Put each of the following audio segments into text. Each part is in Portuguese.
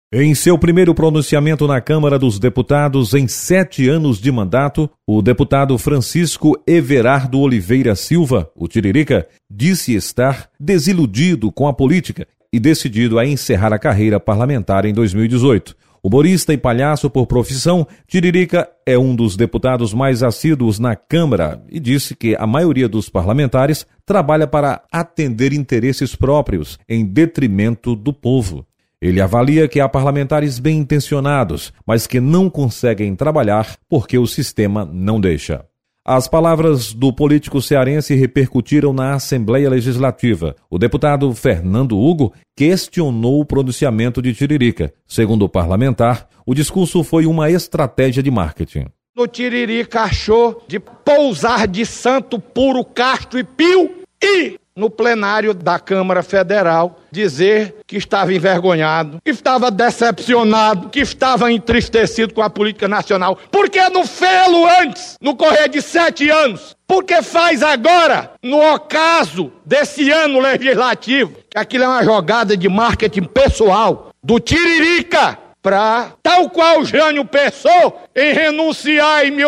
Em seu primeiro pronunciamento na Câmara dos Deputados em 7 anos de mandato, o deputado Francisco Everardo Oliveira Silva, o Tiririca, disse estar desiludido com a política e decidido a encerrar a carreira parlamentar em 2018. Humorista e palhaço por profissão, Tiririca é um dos deputados mais assíduos na Câmara e disse que a maioria dos parlamentares trabalha para atender interesses próprios, em detrimento do povo. Ele avalia que há parlamentares bem-intencionados, mas que não conseguem trabalhar porque o sistema não deixa. As palavras do político cearense repercutiram na Assembleia Legislativa. O deputado Fernando Hugo questionou o pronunciamento de Tiririca. Segundo o parlamentar, o discurso foi uma estratégia de marketing. O Tiririca achou de pousar de santo puro, casto e pio e, no plenário da Câmara Federal, dizer que estava envergonhado, que estava decepcionado, que estava entristecido com a política nacional. Por que não fê-lo antes, no correr de 7 anos? Por que faz agora, no ocaso desse ano legislativo? Aquilo é uma jogada de marketing pessoal do Tiririca, para, tal qual Jânio pensou em renunciar em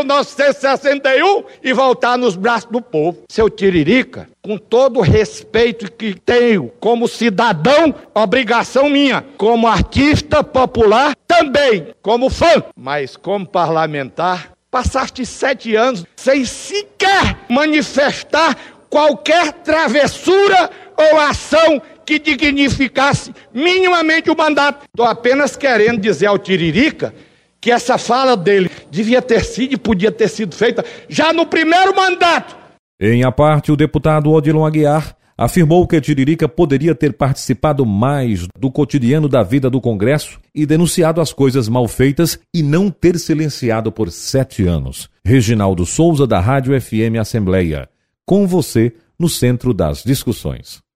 1961 e voltar nos braços do povo. Seu Tiririca, com todo o respeito que tenho como cidadão, obrigação minha, como artista popular, também como fã, mas como parlamentar, passaste 7 anos sem sequer manifestar qualquer travessura ou ação que dignificasse minimamente o mandato. Estou apenas querendo dizer ao Tiririca que essa fala dele devia ter sido e podia ter sido feita já no primeiro mandato. Em a parte, o deputado Odilon Aguiar afirmou que Tiririca poderia ter participado mais do cotidiano da vida do Congresso e denunciado as coisas mal feitas e não ter silenciado por 7 anos. Reginaldo Souza, da Rádio FM Assembleia. Com você, no centro das discussões.